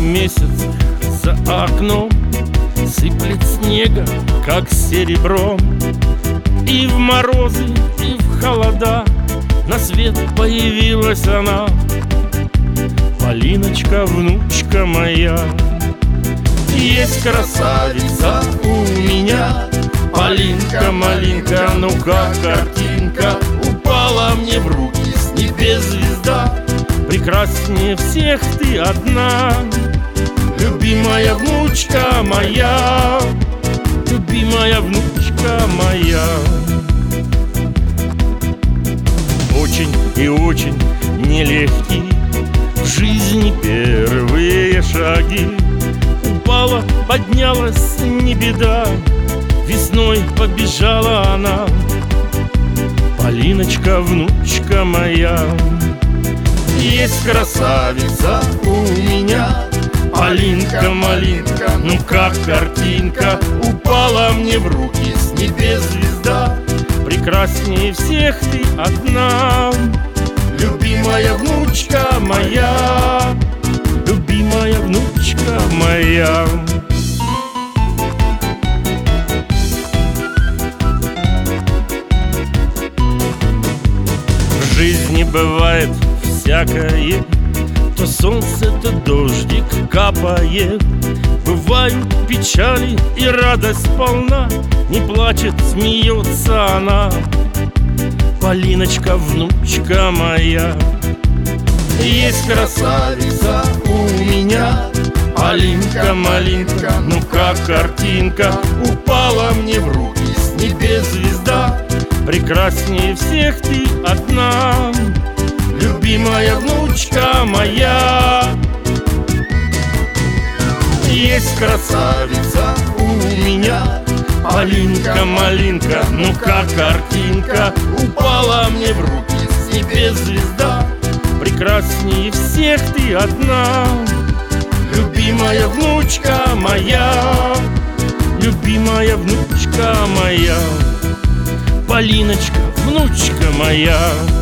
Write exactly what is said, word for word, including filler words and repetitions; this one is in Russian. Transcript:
месяц за окном сыплет снега, как серебром. И в морозы, и в холода на свет появилась она, Полиночка, внучка моя. Есть красавица у меня, Полинка, малинка, ну как картинка. Упала мне в руки с небес звезда, прекраснее всех ты одна. Любимая внучка моя, любимая внучка моя. Очень и очень нелегкие в жизни первые шаги. Упала, поднялась, не беда, весной побежала она. Полиночка, внучка моя. Есть красавица у меня, Полинка, малинка, ну как картинка. Упала мне в руки с небес звезда, прекраснее всех ты одна. Любимая внучка моя, любимая внучка моя. В жизни бывает всякое, то солнце, то дождик капает. Бывают печали и радость полна, не плачет, смеется она. Полиночка, внучка моя. Есть красавица у меня, Полинка, малинка, ну как картинка. Упала мне в руки с небес звезда, прекраснее всех ты одна. Любимая внучка моя. Есть красавица у меня, Полинка, малинка, ну как картинка. Упала мне в руки с небес звезда, прекраснее всех ты одна. Любимая внучка моя, любимая внучка моя. Полиночка, внучка моя.